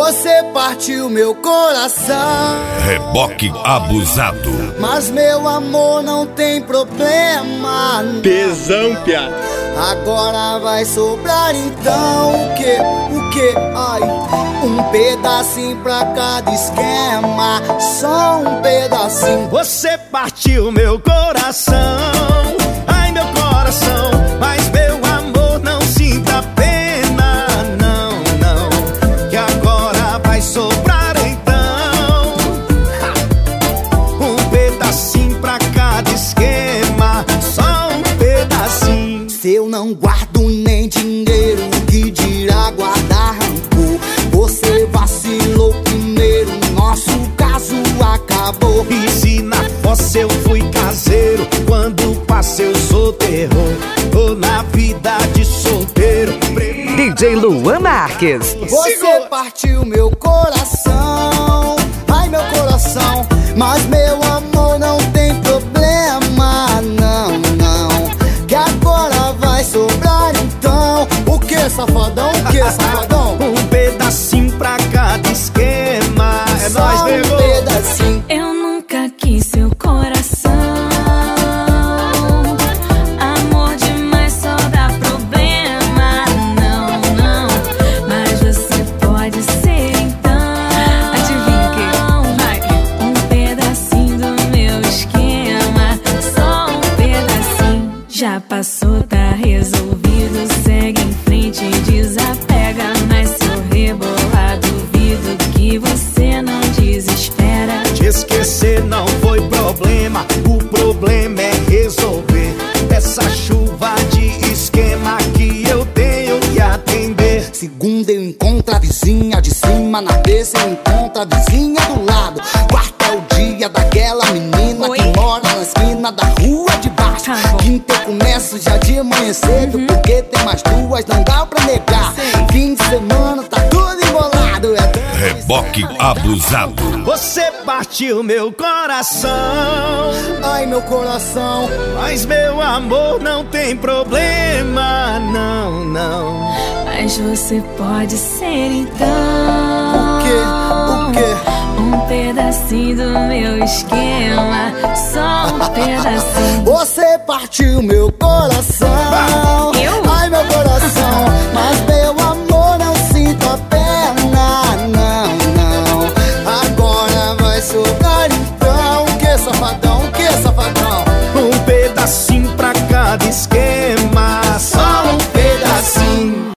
Você partiu meu coração. Reboque abusado. Mas meu amor não tem problema. Tesão, piá. Agora vai sobrar então o quê? O quê? Ai, um pedacinho pra cada esquema. Só um pedacinho. Você partiu meu coração. Ai, meu coração. Mas meu amor, não sinta pena. Não, não, que agora vai sobrar então um pedacinho pra cada esquema. Só um pedacinho. Se eu não guardo nem dinheiro, que dirá guardar rancor? Você vacilou primeiro, nosso caso acabou. E se na fossa eu fui caseiro, quando passei eu sou terror. Tô na vida de solteiro. DJ Luan Marques. Você partiu meu coração. Ai, meu coração. Mas meu amor não tem problema. Não, não, que agora vai sobrar então. O que, safadão? O que, safadão? Um pedacinho pra cada esquema. É Só nóis, um nego. pedacinho. Eu nunca quis seu coração. Amor demais só dá problema. Não, não, mas você pode ser então. Adivinha o que? Vai. Um pedacinho do meu esquema. Só um pedacinho. Já passou, tá resolvido. Segue em frente, desapega. Mas se eu rebolar, duvido que você não desespera. Te esquecer não foi problema, o problema é resolver essa chuva de esquema que eu tenho que atender. Segunda eu encontro a vizinha de cima, na terça eu encontro a vizinha do lado. Quarta é o dia daquela menina Oi? que mora na esquina da rua de baixo. Tá bom. Quinta eu começo já de manhã cedo, porque tem mais duas, não dá pra negar. Fim de semana tá tudo embolado. Reboque abusado. Você partiu meu coração. Ai, meu coração. Mas meu amor não tem problema. Não, não. Mas você pode ser então. O quê? O quê? Um pedacinho do meu esquema. Só um pedacinho. Você partiu meu coração. Eu? Ai, meu coração. Mas meu